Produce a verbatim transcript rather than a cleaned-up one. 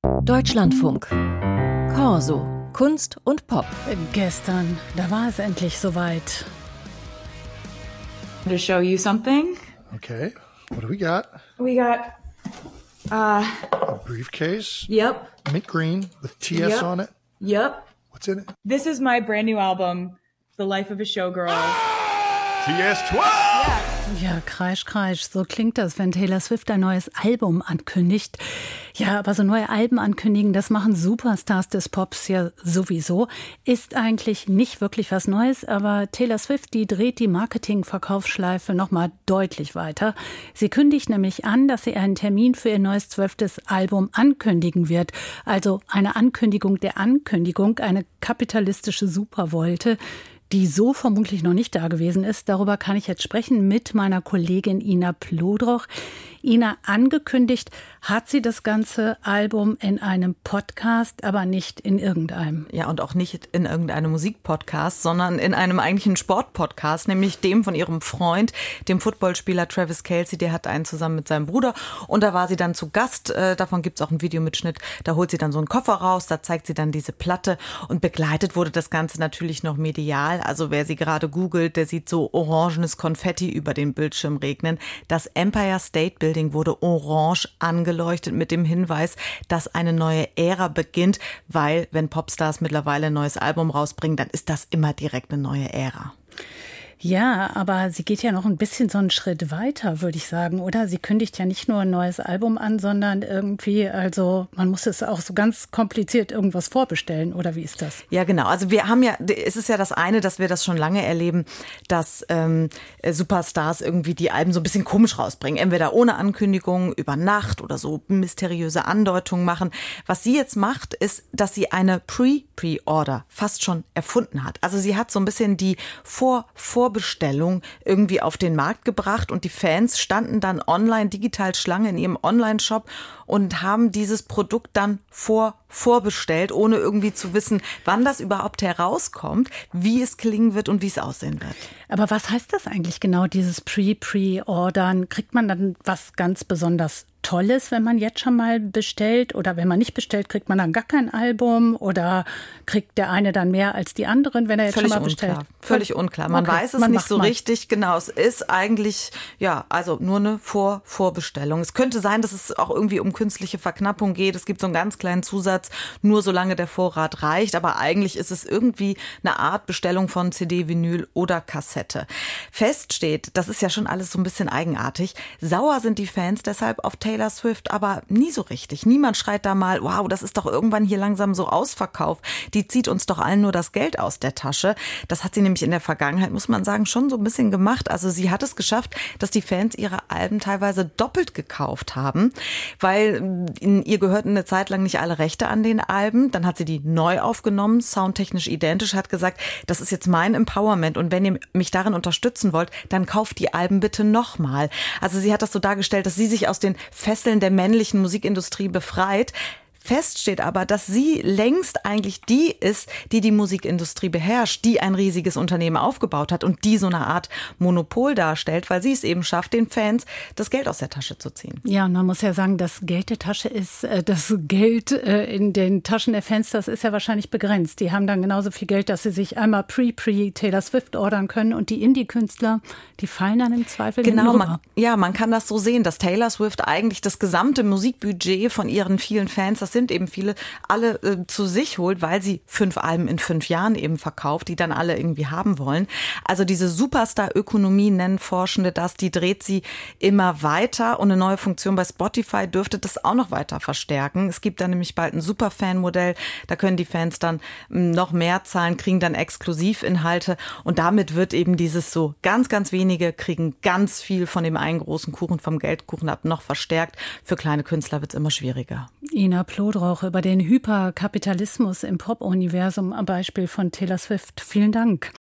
Deutschlandfunk. Corso. Kunst und Pop. Gestern, da war es endlich soweit. To show you something. Okay, what do we got? We got uh A briefcase. Yep. Mint green with T S Yep. on it. Yep. What's in it? This is my brand new album, The Life of a Showgirl. T S twelve! Ja, Kreisch, Kreisch, so klingt das, wenn Taylor Swift ein neues Album ankündigt. Ja, aber so neue Alben ankündigen, das machen Superstars des Pops ja sowieso. Ist eigentlich nicht wirklich was Neues, aber Taylor Swift, die dreht die Marketing-Verkaufsschleife nochmal deutlich weiter. Sie kündigt nämlich an, dass sie einen Termin für ihr neues zwölftes Album ankündigen wird. Also eine Ankündigung der Ankündigung, eine kapitalistische Supervolte, die so vermutlich noch nicht da gewesen ist. Darüber kann ich jetzt sprechen mit meiner Kollegin Ina Plodroch. Ina, angekündigt hat sie das ganze Album in einem Podcast, aber nicht in irgendeinem. Ja, und auch nicht in irgendeinem Musikpodcast, sondern in einem eigentlichen Sportpodcast, nämlich dem von ihrem Freund, dem Footballspieler Travis Kelce. Der hat einen zusammen mit seinem Bruder und da war sie dann zu Gast. Äh, davon gibt's auch einen Videomitschnitt. Da holt sie dann so einen Koffer raus, da zeigt sie dann diese Platte und begleitet wurde das Ganze natürlich noch medial. Also wer sie gerade googelt, der sieht so orangenes Konfetti über den Bildschirm regnen. Das Empire State Building wurde orange angeleuchtet mit dem Hinweis, dass eine neue Ära beginnt, weil wenn Popstars mittlerweile ein neues Album rausbringen, dann ist das immer direkt eine neue Ära. Ja, aber sie geht ja noch ein bisschen so einen Schritt weiter, würde ich sagen, oder? Sie kündigt ja nicht nur ein neues Album an, sondern irgendwie, also man muss es auch so ganz kompliziert irgendwas vorbestellen, oder wie ist das? Ja, genau. Also wir haben ja, es ist ja das eine, dass wir das schon lange erleben, dass ähm, Superstars irgendwie die Alben so ein bisschen komisch rausbringen. Entweder ohne Ankündigung, über Nacht oder so mysteriöse Andeutungen machen. Was sie jetzt macht, ist, dass sie eine Pre-Pre-Order fast schon erfunden hat. Also sie hat so ein bisschen die Vor-Vor Bestellung irgendwie auf den Markt gebracht und die Fans standen dann online digital Schlange in ihrem Online-Shop und haben dieses Produkt dann vor vorbestellt, ohne irgendwie zu wissen, wann das überhaupt herauskommt, wie es klingen wird und wie es aussehen wird. Aber was heißt das eigentlich genau, dieses Pre-Pre-Ordern? Kriegt man dann was ganz besonders Tolles, wenn man jetzt schon mal bestellt? Oder wenn man nicht bestellt, kriegt man dann gar kein Album? Oder kriegt der eine dann mehr als die anderen, wenn er jetzt Völlig schon mal unklar. bestellt? Völlig unklar. Man okay. weiß es man nicht so mal. richtig genau. Es ist eigentlich, ja, also nur eine Vor Vorbestellung. Es könnte sein, dass es auch irgendwie um künstliche Verknappung geht. Es gibt so einen ganz kleinen Zusatz, nur solange der Vorrat reicht. Aber eigentlich ist es irgendwie eine Art Bestellung von C D, Vinyl oder Kassette. Fest steht, das ist ja schon alles so ein bisschen eigenartig. Sauer sind die Fans deshalb auf Taylor Swift, aber nie so richtig. Niemand schreit da mal, wow, das ist doch irgendwann hier langsam so ausverkauft. Die zieht uns doch allen nur das Geld aus der Tasche. Das hat sie nämlich in der Vergangenheit, muss man sagen, schon so ein bisschen gemacht. Also sie hat es geschafft, dass die Fans ihre Alben teilweise doppelt gekauft haben, weil in, ihr gehörten eine Zeit lang nicht alle Rechte an den Alben. Dann hat sie die neu aufgenommen, soundtechnisch identisch, hat gesagt, das ist jetzt mein Empowerment und wenn ihr mich darin unterstützen wollt, dann kauft die Alben bitte nochmal. Also sie hat das so dargestellt, dass sie sich aus den Fesseln der männlichen Musikindustrie befreit. Fest steht aber, dass sie längst eigentlich die ist, die die Musikindustrie beherrscht, die ein riesiges Unternehmen aufgebaut hat und die so eine Art Monopol darstellt, weil sie es eben schafft, den Fans das Geld aus der Tasche zu ziehen. Ja, und man muss ja sagen, das Geld der Tasche ist, das Geld in den Taschen der Fans, das ist ja wahrscheinlich begrenzt. Die haben dann genauso viel Geld, dass sie sich einmal Pre-Pre Taylor Swift ordern können und die Indie-Künstler, die fallen dann im Zweifel Genau, hinten man, rüber. ja, man kann das so sehen, dass Taylor Swift eigentlich das gesamte Musikbudget von ihren vielen Fans, das sind eben viele, alle äh, zu sich holt, weil sie fünf Alben in fünf Jahren eben verkauft, die dann alle irgendwie haben wollen. Also diese Superstar-Ökonomie nennen Forschende das, die dreht sie immer weiter und eine neue Funktion bei Spotify dürfte das auch noch weiter verstärken. Es gibt dann nämlich bald ein Superfan-Modell, da können die Fans dann noch mehr zahlen, kriegen dann Exklusivinhalte und damit wird eben dieses so ganz, ganz wenige kriegen ganz viel von dem einen großen Kuchen, vom Geldkuchen ab noch verstärkt. Für kleine Künstler wird es immer schwieriger. Ina Plodroch über den Hyperkapitalismus im Pop-Universum am Beispiel von Taylor Swift. Vielen Dank.